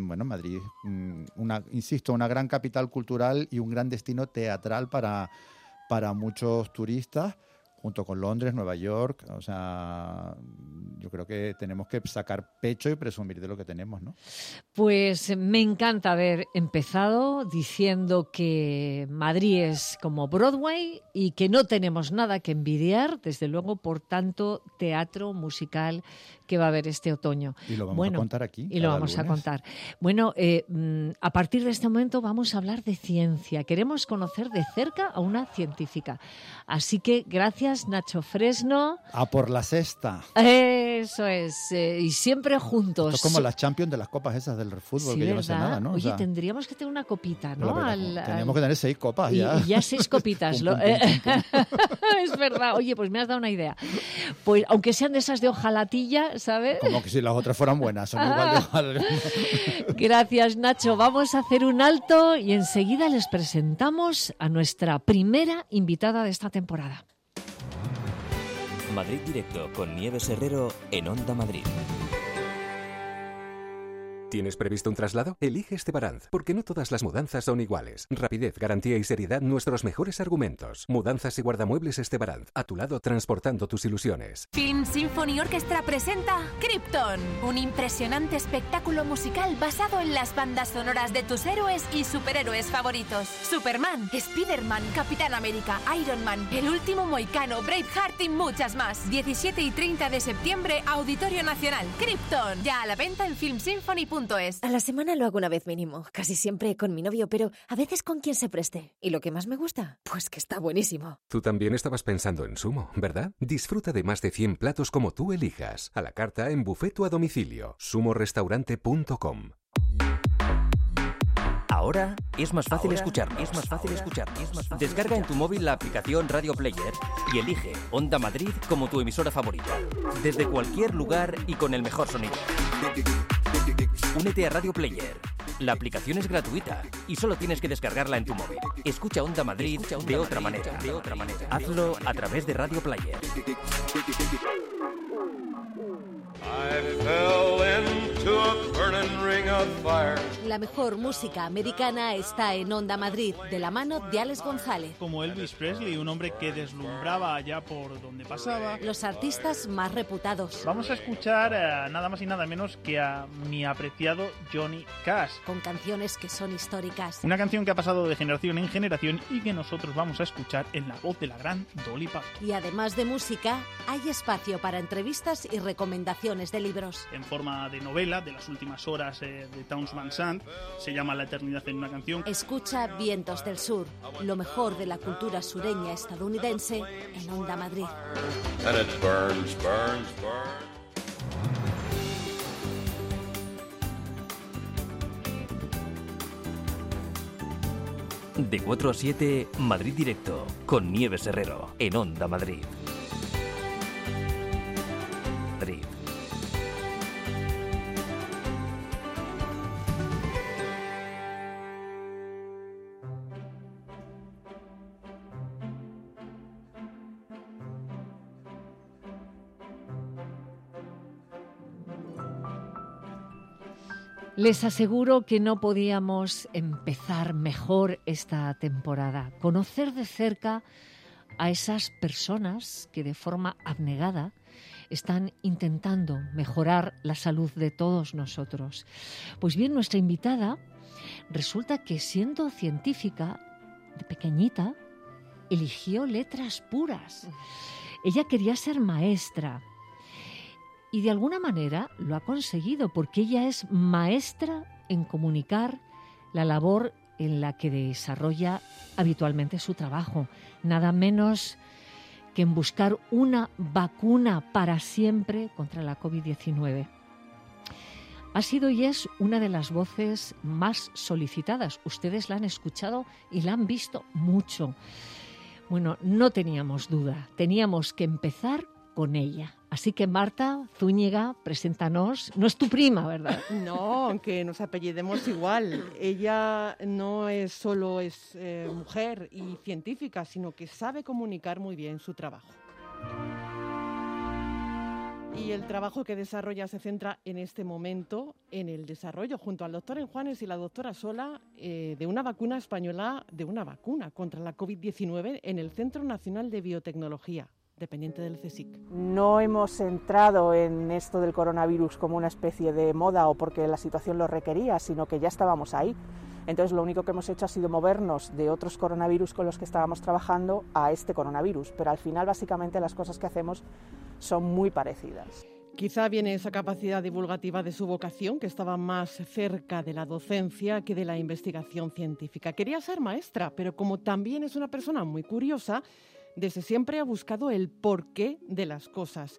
insisto, una gran capital cultural y un gran destino teatral para muchos turistas, junto con Londres, Nueva York. O sea, yo creo que tenemos que sacar pecho y presumir de lo que tenemos, ¿no? Pues me encanta haber empezado diciendo que Madrid es como Broadway y que no tenemos nada que envidiar, desde luego, por tanto teatro musical que va a haber este otoño. Y lo vamos a contar aquí. Y lo vamos a contar. Bueno, a partir de este momento vamos a hablar de ciencia. Queremos conocer de cerca a una científica. Así que gracias, Nacho Fresno. A por la sexta. Eso es. Y siempre juntos. Esto es como las Champions de las copas esas del fútbol, Sí, que yo no sé ¿verdad? nada, ¿no? O Oye, sea, tendríamos que tener una copita, ¿no? Tenemos que tener 6 copas ya. Y ya 6 copitas. Pum, pum, pum, pum, pum. Es verdad. Oye, pues me has dado una idea. Pues aunque sean de esas de hojalatilla, ¿sabes? Como que si las otras fueran buenas, son igual de... Gracias, Nacho. Vamos a hacer un alto y enseguida les presentamos a nuestra primera invitada de esta temporada. Madrid Directo con Nieves Herrero en Onda Madrid. ¿Tienes previsto un traslado? Elige Estebaranz, porque no todas las mudanzas son iguales. Rapidez, garantía y seriedad, nuestros mejores argumentos. Mudanzas y guardamuebles Estebaranz, a tu lado transportando tus ilusiones. Film Symphony Orchestra presenta Krypton, un impresionante espectáculo musical basado en las bandas sonoras de tus héroes y superhéroes favoritos. Superman, Spiderman, Capitán América, Iron Man, El Último Mohicano, Braveheart y muchas más. 17 y 30 de septiembre, Auditorio Nacional. Krypton, ya a la venta en filmsymphony.es. A la semana lo hago una vez mínimo, casi siempre con mi novio, pero a veces con quien se preste. ¿Y lo que más me gusta? Pues que está buenísimo. Tú también estabas pensando en Sumo, ¿verdad? Disfruta de más de 100 platos como tú elijas. A la carta, en buffet o a domicilio. sumorestaurante.com. Ahora es más fácil escuchar. Descarga en tu móvil la aplicación Radio Player y elige Onda Madrid como tu emisora favorita. Desde cualquier lugar y con el mejor sonido. Únete a Radio Player. La aplicación es gratuita y solo tienes que descargarla en tu móvil. Escucha Onda Madrid de otra manera. Hazlo a través de Radio Player. La mejor música americana está en Onda Madrid, de la mano de Alex González. Como Elvis Presley, un hombre que deslumbraba allá por donde pasaba. Los artistas más reputados. Vamos a escuchar nada más y nada menos que a mi apreciado Johnny Cash. Con canciones que son históricas. Una canción que ha pasado de generación en generación y que nosotros vamos a escuchar en la voz de la gran Dolly Parton. Y además de música, hay espacio para entrevistas y recomendaciones de libros. En forma de novela, de las últimas horas de Townes Van Sant, se llama La eternidad en una canción. Escucha Vientos del Sur, lo mejor de la cultura sureña estadounidense en Onda Madrid. And it burns, burns, burns. De 4 a 7, Madrid Directo con Nieves Herrero en Onda Madrid. Madrid. Les aseguro que no podíamos empezar mejor esta temporada. Conocer de cerca a esas personas que de forma abnegada están intentando mejorar la salud de todos nosotros. Pues bien, nuestra invitada resulta que siendo científica, de pequeñita, eligió letras puras. Ella quería ser maestra. Y de alguna manera lo ha conseguido porque ella es maestra en comunicar la labor en la que desarrolla habitualmente su trabajo. Nada menos que en buscar una vacuna para siempre contra la COVID-19. Ha sido y es una de las voces más solicitadas. Ustedes la han escuchado y la han visto mucho. Bueno, no teníamos duda, teníamos que empezar con ella. Así que Marta Zúñiga, preséntanos. No es tu prima, ¿verdad? No, aunque nos apellidemos igual. Ella no es solo mujer y científica, sino que sabe comunicar muy bien su trabajo. Y el trabajo que desarrolla se centra en este momento en el desarrollo, junto al doctor Enjuanes y la doctora Sola, de una vacuna española, de una vacuna contra la COVID-19 en el Centro Nacional de Biotecnología, dependiente del CSIC. No hemos entrado en esto del coronavirus como una especie de moda o porque la situación lo requería, sino que ya estábamos ahí. Entonces lo único que hemos hecho ha sido movernos de otros coronavirus con los que estábamos trabajando a este coronavirus, pero al final básicamente las cosas que hacemos son muy parecidas. Quizá viene esa capacidad divulgativa de su vocación, que estaba más cerca de la docencia que de la investigación científica. Quería ser maestra, pero como también es una persona muy curiosa, desde siempre ha buscado el porqué de las cosas.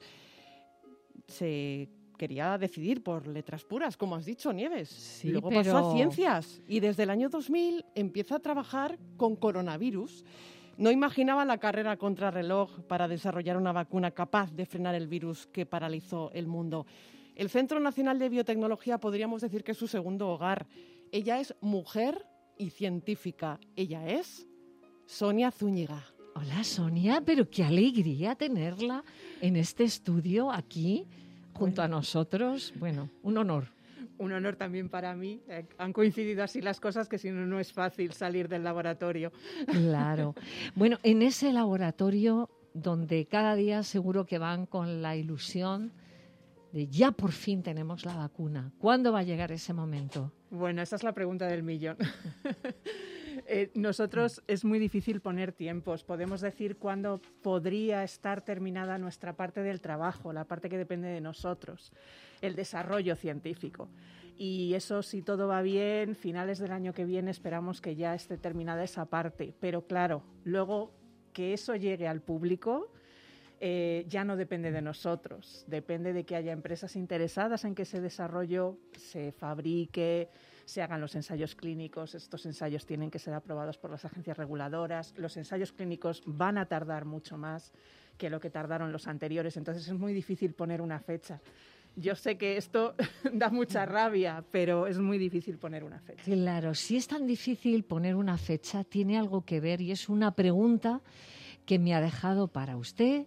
Se quería decidir por letras puras, como has dicho, Nieves. Sí, luego pero... pasó a ciencias y desde el año 2000 empieza a trabajar con coronavirus. No imaginaba la carrera contrarreloj para desarrollar una vacuna capaz de frenar el virus que paralizó el mundo. El Centro Nacional de Biotecnología podríamos decir que es su segundo hogar. Ella es mujer y científica. Ella es Sonia Zúñiga. Hola Sonia, pero qué alegría tenerla en este estudio aquí junto a nosotros. Bueno, un honor. Un honor también para mí. Han coincidido así las cosas que si no, no es fácil salir del laboratorio. Claro. Bueno, en ese laboratorio donde cada día seguro que van con la ilusión de ya por fin tenemos la vacuna. ¿Cuándo va a llegar ese momento? Bueno, esa es la pregunta del millón. Nosotros es muy difícil poner tiempos. Podemos decir cuándo podría estar terminada nuestra parte del trabajo, la parte que depende de nosotros, el desarrollo científico. Y eso, si todo va bien, finales del año que viene esperamos que ya esté terminada esa parte. Pero claro, luego que eso llegue al público ya no depende de nosotros. Depende de que haya empresas interesadas en que ese desarrollo se fabrique, se hagan los ensayos clínicos. Estos ensayos tienen que ser aprobados por las agencias reguladoras. Los ensayos clínicos van a tardar mucho más que lo que tardaron los anteriores, entonces es muy difícil poner una fecha. Yo sé que esto da mucha rabia, pero es muy difícil poner una fecha. Claro, si es tan difícil poner una fecha, tiene algo que ver y es una pregunta que me ha dejado para usted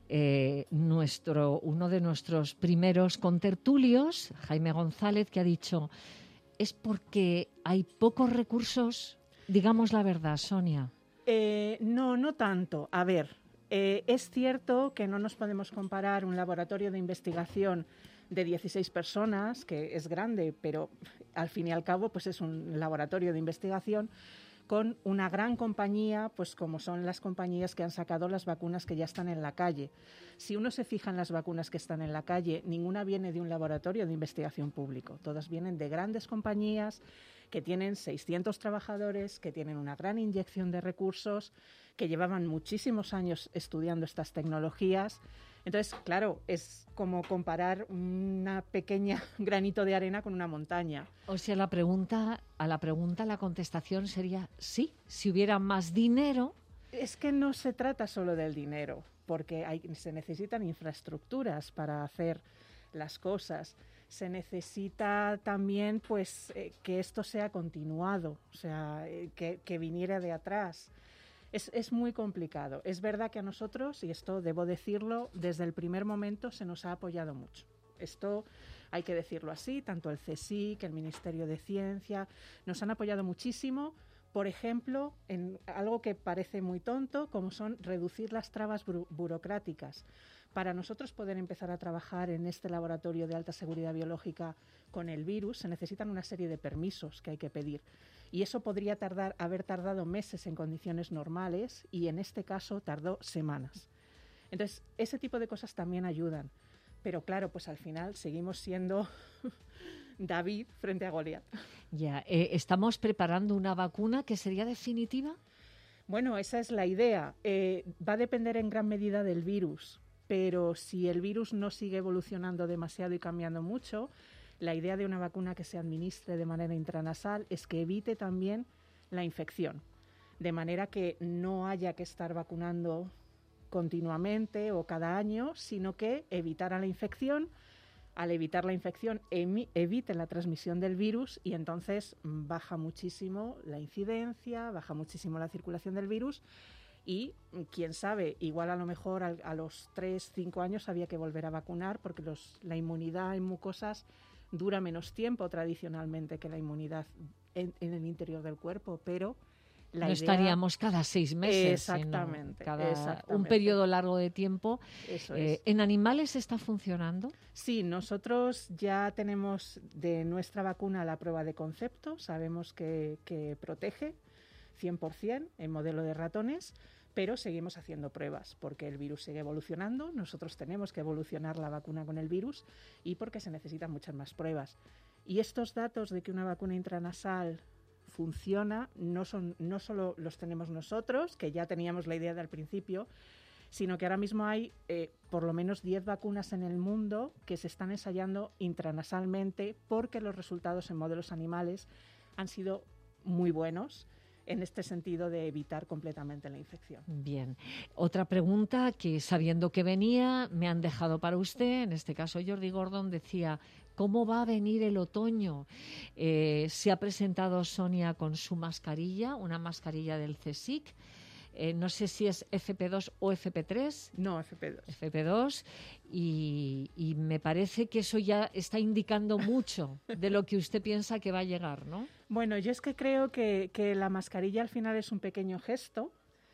uno de nuestros primeros contertulios, Jaime González, que ha dicho: ¿es porque hay pocos recursos? Digamos la verdad, Sonia. No tanto. A ver, es cierto que no nos podemos comparar un laboratorio de investigación de 16 personas, que es grande, pero al fin y al cabo pues es un laboratorio de investigación, con una gran compañía, pues como son las compañías que han sacado las vacunas que ya están en la calle. Si uno se fija en las vacunas que están en la calle, ninguna viene de un laboratorio de investigación público. Todas vienen de grandes compañías que tienen 600 trabajadores, que tienen una gran inyección de recursos, que llevaban muchísimos años estudiando estas tecnologías. Entonces, claro, es como comparar una pequeña granito de arena con una montaña. O sea, la contestación sería sí, si hubiera más dinero. Es que no se trata solo del dinero, porque se necesitan infraestructuras para hacer las cosas. Se necesita también pues que esto sea continuado, o sea, que viniera de atrás. Es muy complicado. Es verdad que a nosotros, y esto debo decirlo, desde el primer momento se nos ha apoyado mucho. Esto hay que decirlo así, tanto el CSIC, el Ministerio de Ciencia, nos han apoyado muchísimo, por ejemplo, en algo que parece muy tonto, como son reducir las trabas burocráticas. Para nosotros poder empezar a trabajar en este laboratorio de alta seguridad biológica con el virus, se necesitan una serie de permisos que hay que pedir. Y eso podría haber tardado meses en condiciones normales y en este caso tardó semanas. Entonces, ese tipo de cosas también ayudan. Pero claro, pues al final seguimos siendo David frente a Goliat. Ya, ¿estamos preparando una vacuna que sería definitiva? Bueno, esa es la idea. Va a depender en gran medida del virus, pero si el virus no sigue evolucionando demasiado y cambiando mucho, la idea de una vacuna que se administre de manera intranasal es que evite también la infección, de manera que no haya que estar vacunando continuamente o cada año, sino que evitara la infección. Al evitar la infección, evite la transmisión del virus y entonces baja muchísimo la incidencia, baja muchísimo la circulación del virus y, quién sabe, igual a lo mejor a los 3-5 años había que volver a vacunar porque la inmunidad en mucosas dura menos tiempo tradicionalmente que la inmunidad en el interior del cuerpo, pero no estaríamos cada 6 meses, exactamente, cada un periodo largo de tiempo. Eso es. ¿En animales está funcionando? Sí, nosotros ya tenemos de nuestra vacuna la prueba de concepto, sabemos que protege 100% en modelo de ratones, pero seguimos haciendo pruebas porque el virus sigue evolucionando, nosotros tenemos que evolucionar la vacuna con el virus y porque se necesitan muchas más pruebas. Y estos datos de que una vacuna intranasal funciona no solo los tenemos nosotros, que ya teníamos la idea del principio, sino que ahora mismo hay por lo menos 10 vacunas en el mundo que se están ensayando intranasalmente porque los resultados en modelos animales han sido muy buenos en este sentido de evitar completamente la infección. Bien. Otra pregunta que, sabiendo que venía, me han dejado para usted. En este caso, Jordi Gordon decía, ¿cómo va a venir el otoño? Se ha presentado Sonia con su mascarilla, una mascarilla del CSIC. No sé si es FP2 o FP3. No, FP2. FP2. Y me parece que eso ya está indicando mucho de lo que usted piensa que va a llegar, ¿no? Bueno, yo es que creo que la mascarilla al final es un pequeño gesto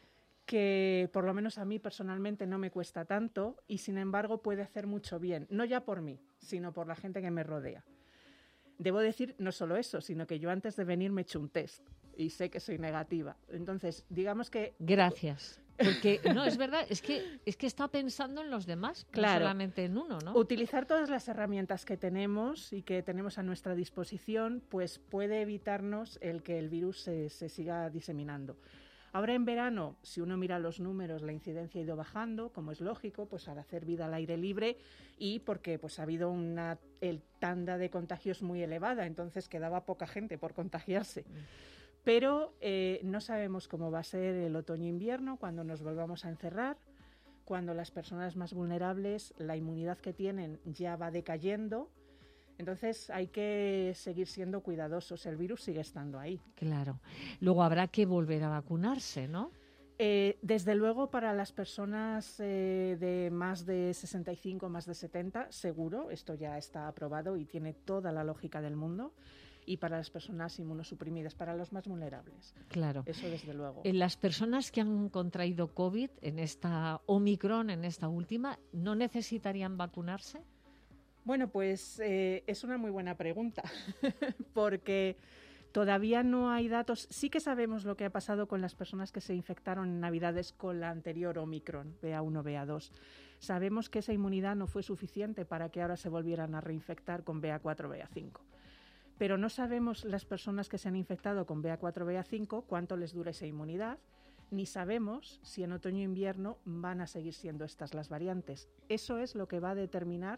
que por lo menos a mí personalmente no me cuesta tanto y sin embargo puede hacer mucho bien, no ya por mí, sino por la gente que me rodea. Debo decir no solo eso, sino que yo antes de venir me he hecho un test y sé que soy negativa. Entonces, digamos que... Gracias. Porque, no, es verdad, es que está pensando en los demás, claro, no solamente en uno, ¿no? Utilizar todas las herramientas que tenemos y que tenemos a nuestra disposición, pues puede evitarnos el que el virus se siga diseminando. Ahora en verano, si uno mira los números, la incidencia ha ido bajando, como es lógico, pues al hacer vida al aire libre y porque pues ha habido el tanda de contagios muy elevada, entonces quedaba poca gente por contagiarse. Pero no sabemos cómo va a ser el otoño-invierno, cuando nos volvamos a encerrar, cuando las personas más vulnerables, la inmunidad que tienen ya va decayendo. Entonces hay que seguir siendo cuidadosos, el virus sigue estando ahí. Claro. Luego habrá que volver a vacunarse, ¿no? Desde luego para las personas de más de 65, más de 70, seguro, esto ya está aprobado y tiene toda la lógica del mundo. Y para las personas inmunosuprimidas, para los más vulnerables. Claro. Eso desde luego. Las personas que han contraído COVID en esta Omicron, en esta última, ¿no necesitarían vacunarse? Bueno, pues es una muy buena pregunta, porque todavía no hay datos. Sí que sabemos lo que ha pasado con las personas que se infectaron en Navidades con la anterior Omicron, BA1, BA2. Sabemos que esa inmunidad no fue suficiente para que ahora se volvieran a reinfectar con BA4, BA5. Pero no sabemos las personas que se han infectado con BA4, BA5 cuánto les dura esa inmunidad, ni sabemos si en otoño e invierno van a seguir siendo estas las variantes. Eso es lo que va a determinar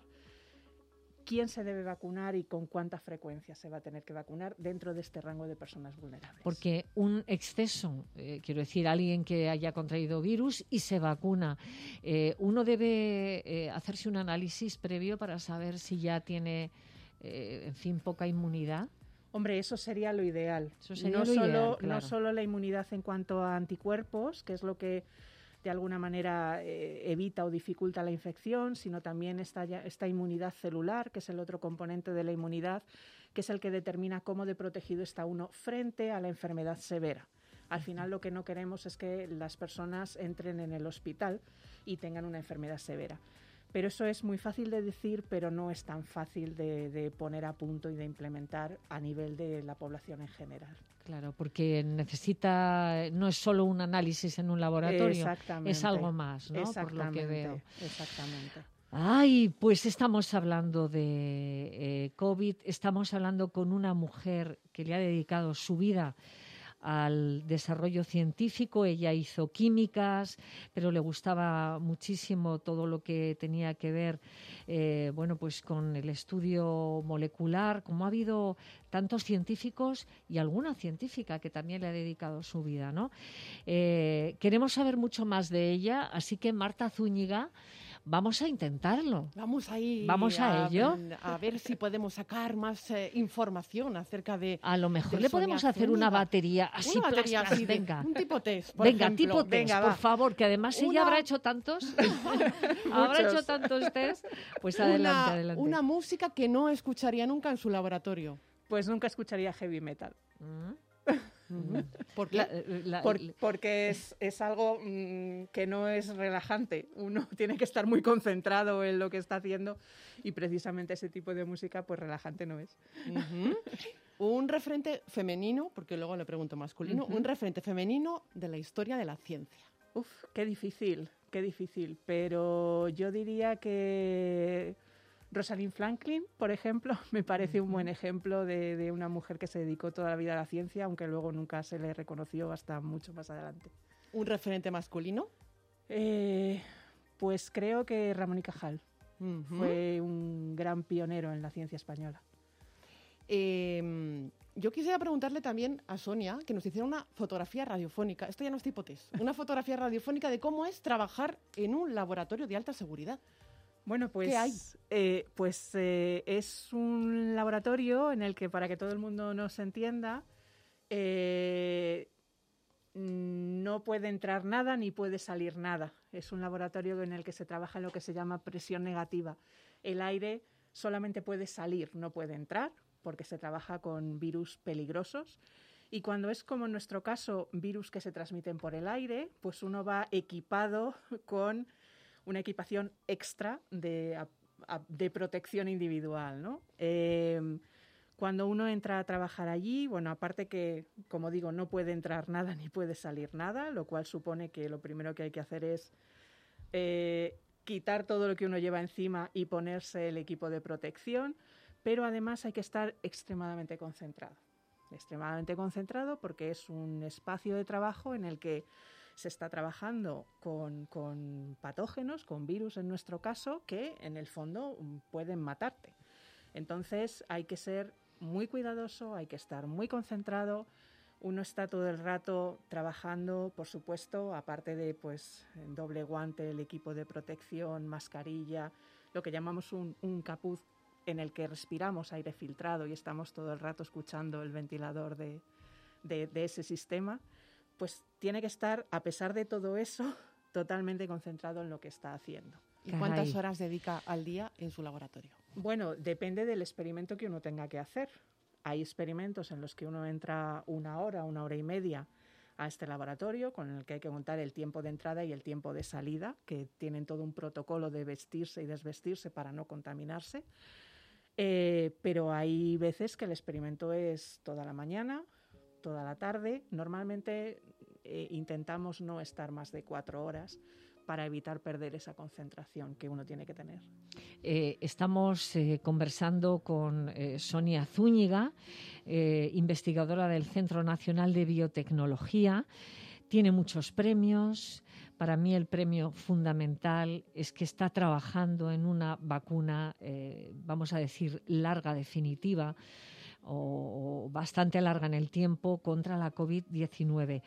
quién se debe vacunar y con cuánta frecuencia se va a tener que vacunar dentro de este rango de personas vulnerables. Porque un exceso, quiero decir, alguien que haya contraído virus y se vacuna, uno debe hacerse un análisis previo para saber si ya tiene... en fin, poca inmunidad. Hombre, eso sería lo ideal. Eso sería lo ideal, claro. No solo la inmunidad en cuanto a anticuerpos, que es lo que de alguna manera evita o dificulta la infección, sino también esta inmunidad celular, que es el otro componente de la inmunidad, que es el que determina cómo de protegido está uno frente a la enfermedad severa. Al final lo que no queremos es que las personas entren en el hospital y tengan una enfermedad severa. Pero eso es muy fácil de decir, pero no es tan fácil de poner a punto y de implementar a nivel de la población en general. Claro, porque no es solo un análisis en un laboratorio, es algo más, ¿no? Por lo que veo. Exactamente. Ay, pues estamos hablando de COVID, estamos hablando con una mujer que le ha dedicado su vida al desarrollo científico. Ella hizo químicas, pero le gustaba muchísimo todo lo que tenía que ver pues con el estudio molecular. Como ha habido tantos científicos y alguna científica que también le ha dedicado su vida, ¿no? Queremos saber mucho más de ella, así que Marta Zúñiga, vamos a intentarlo. Vamos ahí. Vamos a ello. A ver si podemos sacar más información acerca de. A lo mejor le Sonia podemos hacer Zúñiga. una batería así. Una batería plas, así de- venga. un tipo test, por Venga, ejemplo. tipo test, Venga, por va. favor, que además ella Una- habrá hecho tantos. Habrá Muchos. hecho tantos test. Pues adelante, adelante. Una música que no escucharía nunca en su laboratorio. Pues nunca escucharía heavy metal. ¿Por qué? Porque es algo que no es relajante. Uno tiene que estar muy concentrado en lo que está haciendo y precisamente ese tipo de música pues relajante no es. Un referente femenino, porque luego le pregunto masculino, Ujú. un referente femenino de la historia de la ciencia. Uf, qué difícil. Pero yo diría que Rosalind Franklin, por ejemplo, me parece un buen ejemplo de una mujer que se dedicó toda la vida a la ciencia, aunque luego nunca se le reconoció hasta mucho más adelante. ¿Un referente masculino? Pues creo que Ramón y Cajal fue un gran pionero en la ciencia española. Yo quisiera preguntarle también a Sonia que nos hiciera una fotografía radiofónica. Esto ya no es tipo test. Una fotografía radiofónica de cómo es trabajar en un laboratorio de alta seguridad. Bueno, pues, ¿Qué hay? Es un laboratorio en el que, para que todo el mundo nos entienda, no puede entrar nada ni puede salir nada. Es un laboratorio en el que se trabaja en lo que se llama presión negativa. El aire solamente puede salir, no puede entrar, porque se trabaja con virus peligrosos. Y cuando es, como en nuestro caso, virus que se transmiten por el aire, pues uno va equipado con una equipación extra de protección individual, ¿no? Cuando uno entra a trabajar allí, bueno, aparte que, como digo, no puede entrar nada ni puede salir nada, lo cual supone que lo primero que hay que hacer es quitar todo lo que uno lleva encima y ponerse el equipo de protección, pero además hay que estar extremadamente concentrado porque es un espacio de trabajo en el que se está trabajando con patógenos, con virus en nuestro caso, que en el fondo pueden matarte. Entonces hay que ser muy cuidadoso, hay que estar muy concentrado. Uno está todo el rato trabajando, por supuesto, aparte de en doble guante, el equipo de protección, mascarilla, lo que llamamos un capuz en el que respiramos aire filtrado y estamos todo el rato escuchando el ventilador de ese sistema. Pues tiene que estar, a pesar de todo eso, totalmente concentrado en lo que está haciendo. ¿Y cuántas horas dedica al día en su laboratorio? Bueno, depende del experimento que uno tenga que hacer. Hay experimentos en los que uno entra 1 hora, 1 hora y media a este laboratorio, con el que hay que contar el tiempo de entrada y el tiempo de salida, que tienen todo un protocolo de vestirse y desvestirse para no contaminarse. Pero hay veces que el experimento es toda la mañana, toda la tarde. Normalmente intentamos no estar más de 4 horas para evitar perder esa concentración que uno tiene que tener. Estamos conversando con Sonia Zúñiga, investigadora del Centro Nacional de Biotecnología. Tiene muchos premios. Para mí el premio fundamental es que está trabajando en una vacuna, vamos a decir, larga, definitiva, o bastante larga en el tiempo, contra la COVID-19.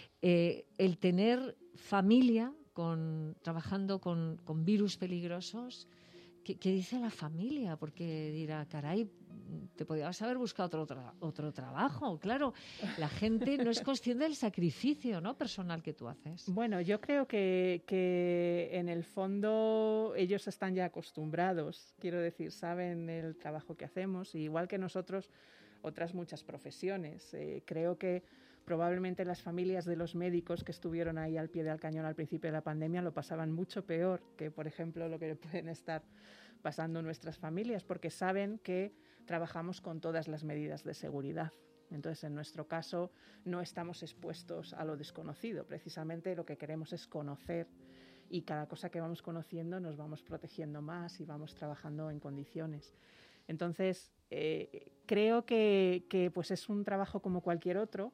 El tener familia trabajando con virus peligrosos, ¿qué dice la familia? Porque dirá, caray, te podías haber buscado otro trabajo. Claro, la gente no es consciente del sacrificio, ¿no?, personal que tú haces. Bueno, yo creo que en el fondo ellos están ya acostumbrados, quiero decir, saben el trabajo que hacemos, y igual que nosotros, otras muchas profesiones. Creo que probablemente las familias de los médicos que estuvieron ahí al pie del cañón al principio de la pandemia lo pasaban mucho peor que, por ejemplo, lo que pueden estar pasando nuestras familias, porque saben que trabajamos con todas las medidas de seguridad. Entonces, en nuestro caso, no estamos expuestos a lo desconocido. Precisamente lo que queremos es conocer, y cada cosa que vamos conociendo nos vamos protegiendo más y vamos trabajando en condiciones. Entonces, creo que pues es un trabajo como cualquier otro,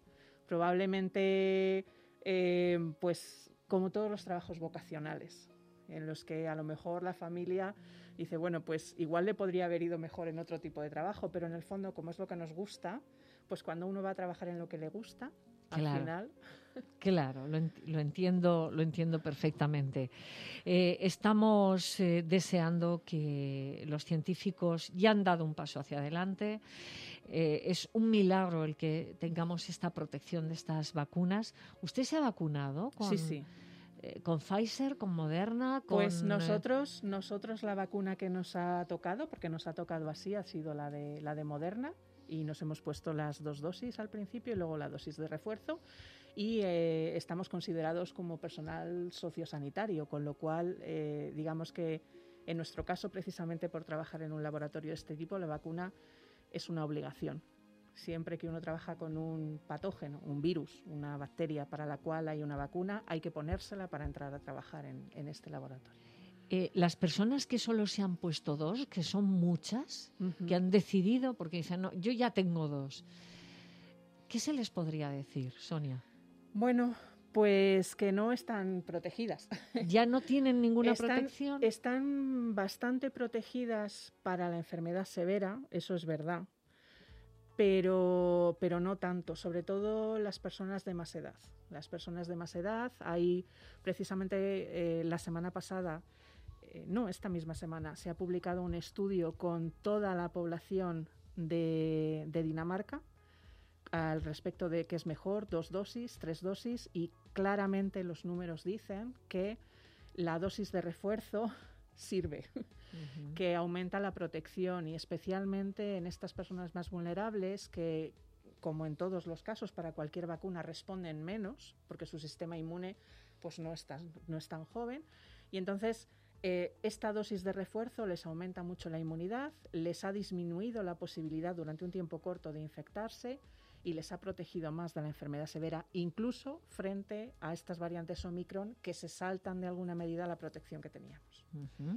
Probablemente, pues como todos los trabajos vocacionales, en los que a lo mejor la familia dice, bueno, pues igual le podría haber ido mejor en otro tipo de trabajo, pero en el fondo, como es lo que nos gusta, pues cuando uno va a trabajar en lo que le gusta, al final... Claro, lo entiendo perfectamente. Estamos deseando que los científicos ya han dado un paso hacia adelante. Es un milagro el que tengamos esta protección de estas vacunas. ¿Usted se ha vacunado? Sí. ¿Con Pfizer, con Moderna? Pues nosotros la vacuna que nos ha tocado, porque nos ha tocado así, ha sido la de Moderna, y nos hemos puesto las 2 dosis al principio y luego la dosis de refuerzo, y estamos considerados como personal sociosanitario, con lo cual digamos que en nuestro caso, precisamente por trabajar en un laboratorio de este tipo, la vacuna es una obligación. Siempre que uno trabaja con un patógeno, un virus, una bacteria para la cual hay una vacuna, hay que ponérsela para entrar a trabajar en este laboratorio. Las personas que solo se han puesto 2, que son muchas, que han decidido, porque dicen, no, yo ya tengo 2, ¿qué se les podría decir, Sonia? Bueno, pues que no están protegidas. ¿Ya no tienen ninguna protección? Están bastante protegidas para la enfermedad severa, eso es verdad, pero no tanto, sobre todo las personas de más edad. Las personas de más edad, hay precisamente la semana pasada, esta misma semana, se ha publicado un estudio con toda la población de Dinamarca al respecto de qué es mejor, 2 dosis, 3 dosis, y claramente los números dicen que la dosis de refuerzo sirve, que aumenta la protección, y especialmente en estas personas más vulnerables que, como en todos los casos para cualquier vacuna, responden menos porque su sistema inmune pues no es tan joven, y entonces esta dosis de refuerzo les aumenta mucho la inmunidad, les ha disminuido la posibilidad durante un tiempo corto de infectarse y les ha protegido más de la enfermedad severa, incluso frente a estas variantes Omicron que se saltan de alguna medida la protección que teníamos.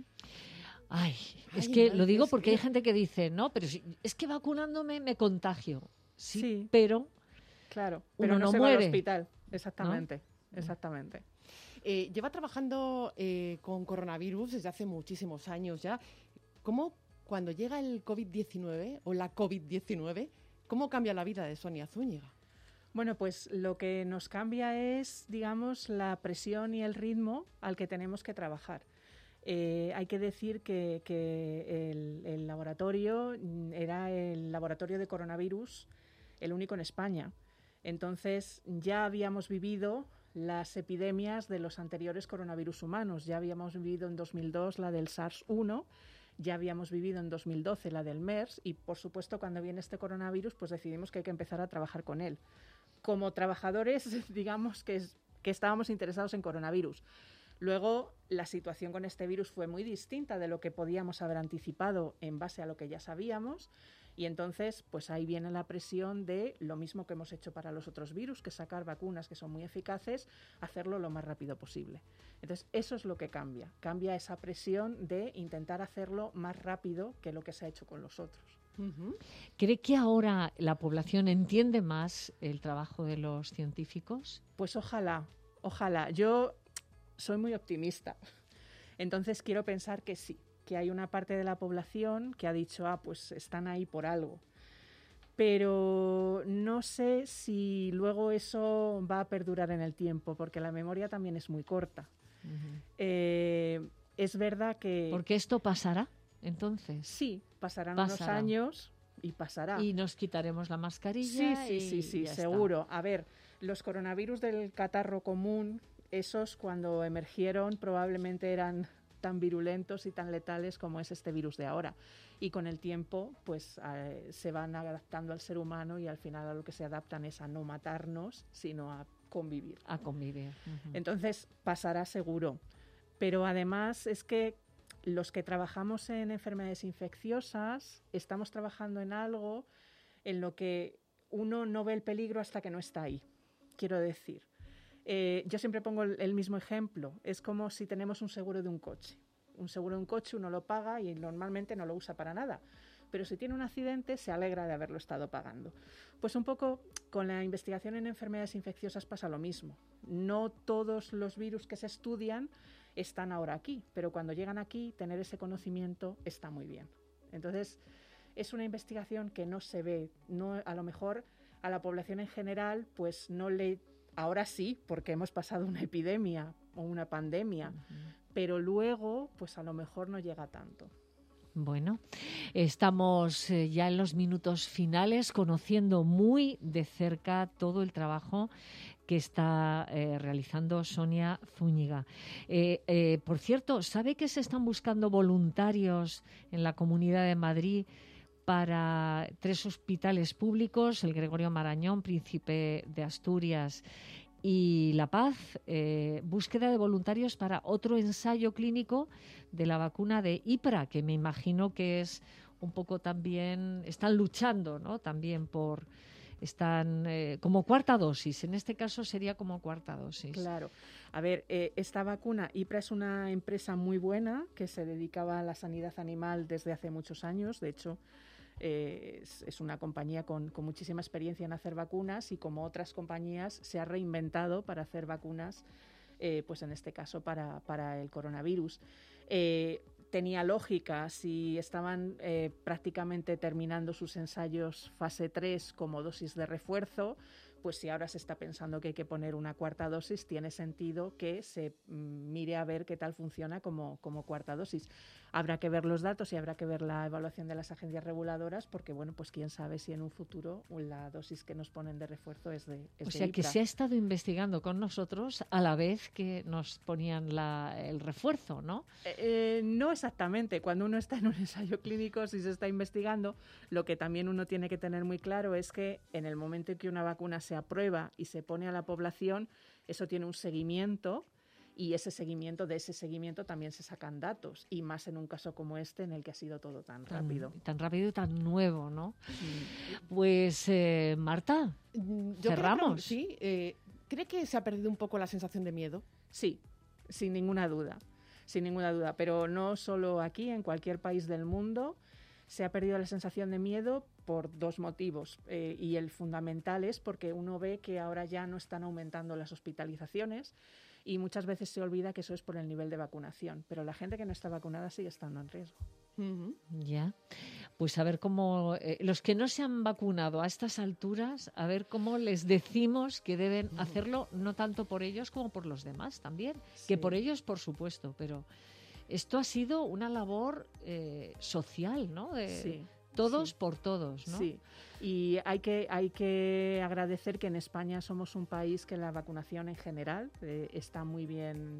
Es que lo digo porque hay gente que dice, no, pero es que vacunándome me contagio. Sí, pero claro, pero uno no se muere. Va al hospital. Exactamente, ¿no? Exactamente. Lleva trabajando con coronavirus desde hace muchísimos años ya. ¿Cómo, cuando llega el COVID-19 o la COVID-19, cómo cambia la vida de Sonia Zúñiga? Bueno, pues lo que nos cambia es, digamos, la presión y el ritmo al que tenemos que trabajar. Hay que decir que el laboratorio era el laboratorio de coronavirus, el único en España. Entonces ya habíamos vivido las epidemias de los anteriores coronavirus humanos. Ya habíamos vivido en 2002 la del SARS-1, ya habíamos vivido en 2012 la del MERS, y por supuesto cuando viene este coronavirus pues decidimos que hay que empezar a trabajar con él. Como trabajadores, digamos que estábamos interesados en coronavirus. Luego, la situación con este virus fue muy distinta de lo que podíamos haber anticipado en base a lo que ya sabíamos, y entonces pues ahí viene la presión de lo mismo que hemos hecho para los otros virus, que sacar vacunas que son muy eficaces, hacerlo lo más rápido posible. Entonces eso es lo que cambia esa presión de intentar hacerlo más rápido que lo que se ha hecho con los otros. ¿Cree que ahora la población entiende más el trabajo de los científicos? Pues ojalá. Yo soy muy optimista, entonces quiero pensar que sí, que hay una parte de la población que ha dicho, pues están ahí por algo. Pero no sé si luego eso va a perdurar en el tiempo, porque la memoria también es muy corta. Es verdad que... ¿Porque esto pasará, entonces? Sí, pasarán unos años y pasará. Y nos quitaremos la mascarilla. Sí, seguro. A ver, los coronavirus del catarro común, esos cuando emergieron probablemente eran tan virulentos y tan letales como es este virus de ahora, y con el tiempo pues se van adaptando al ser humano, y al final a lo que se adaptan es a no matarnos sino a convivir. Entonces pasará seguro, pero además es que los que trabajamos en enfermedades infecciosas estamos trabajando en algo en lo que uno no ve el peligro hasta que no está ahí. Quiero decir, yo siempre pongo el mismo ejemplo. Es como si tenemos un seguro de un coche. Un seguro de un coche uno lo paga y normalmente no lo usa para nada. pero si tiene un accidente se alegra de haberlo estado pagando. Pues un poco con la investigación en enfermedades infecciosas pasa lo mismo. No todos los virus que se estudian están ahora aquí, pero cuando llegan aquí, tener ese conocimiento está muy bien. Entonces, es una investigación que no se ve, no, a lo mejor a la población en general, pues no le... Ahora sí, porque hemos pasado una epidemia o una pandemia, pero luego, pues a lo mejor no llega tanto. Bueno, estamos ya en los minutos finales, conociendo muy de cerca todo el trabajo que está realizando Sonia Zúñiga. Por cierto, ¿sabe que se están buscando voluntarios en la Comunidad de Madrid para 3 hospitales públicos, el Gregorio Marañón, Príncipe de Asturias y La Paz? Búsqueda de voluntarios para otro ensayo clínico de la vacuna de IPRA, que me imagino que es un poco también, están luchando, ¿no? También por, están como cuarta dosis, en este caso sería como cuarta dosis. Claro. A ver, esta vacuna, IPRA es una empresa muy buena que se dedicaba a la sanidad animal desde hace muchos años. De hecho, es una compañía con muchísima experiencia en hacer vacunas y, como otras compañías, se ha reinventado para hacer vacunas, pues en este caso para el coronavirus. Tenía lógica, si estaban prácticamente terminando sus ensayos fase 3 como dosis de refuerzo, pues si ahora se está pensando que hay que poner una cuarta dosis, tiene sentido que se mire a ver qué tal funciona como cuarta dosis. Habrá que ver los datos y habrá que ver la evaluación de las agencias reguladoras, porque, bueno, pues quién sabe si en un futuro la dosis que nos ponen de refuerzo es de O sea, que se ha estado investigando con nosotros a la vez que nos ponían el refuerzo, ¿no? No exactamente. Cuando uno está en un ensayo clínico, si se está investigando, lo que también uno tiene que tener muy claro es que en el momento en que una vacuna se aprueba y se pone a la población, eso tiene un seguimiento, y de ese seguimiento también se sacan datos, y más en un caso como este en el que ha sido todo tan rápido. Tan rápido y tan nuevo, ¿no? Pues, Marta, cerramos. Sí, ¿cree que se ha perdido un poco la sensación de miedo? Sí, sin ninguna duda, pero no solo aquí, en cualquier país del mundo se ha perdido la sensación de miedo por 2 motivos, y el fundamental es porque uno ve que ahora ya no están aumentando las hospitalizaciones, y muchas veces se olvida que eso es por el nivel de vacunación, pero la gente que no está vacunada sigue estando en riesgo. Ya, pues a ver cómo los que no se han vacunado a estas alturas, a ver cómo les decimos que deben hacerlo, no tanto por ellos como por los demás también, que por ellos por supuesto, pero esto ha sido una labor social, ¿no? Todos por todos, ¿no? Sí, y hay que agradecer que en España somos un país que la vacunación en general está muy bien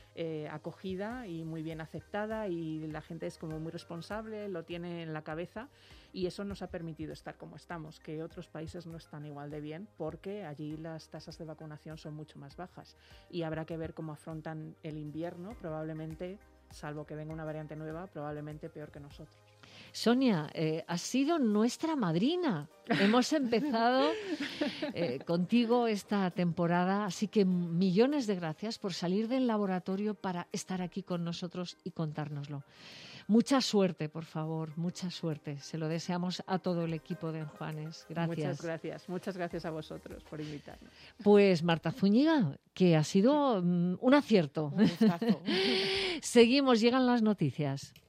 acogida y muy bien aceptada, y la gente es como muy responsable, lo tiene en la cabeza, y eso nos ha permitido estar como estamos, que otros países no están igual de bien, porque allí las tasas de vacunación son mucho más bajas, y habrá que ver cómo afrontan el invierno, probablemente, salvo que venga una variante nueva, probablemente peor que nosotros. Sonia, has sido nuestra madrina. Hemos empezado contigo esta temporada, así que millones de gracias por salir del laboratorio para estar aquí con nosotros y contárnoslo. Mucha suerte, por favor, mucha suerte. Se lo deseamos a todo el equipo de Enjuanes. Gracias. Muchas gracias a vosotros por invitarnos. Pues Marta Zúñiga, que ha sido un acierto. Un gustazo. Seguimos, llegan las noticias.